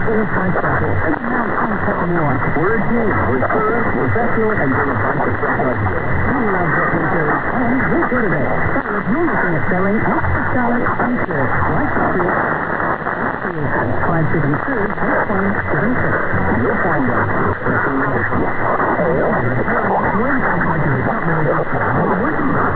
full-size bucket, and now come a couple more. We're a team. We're thorough, professional, and bring a bunch of fresh ideas. We love what we do, and we're good at it. So if you're looking at selling extra salad and shirts, like the field, 572 8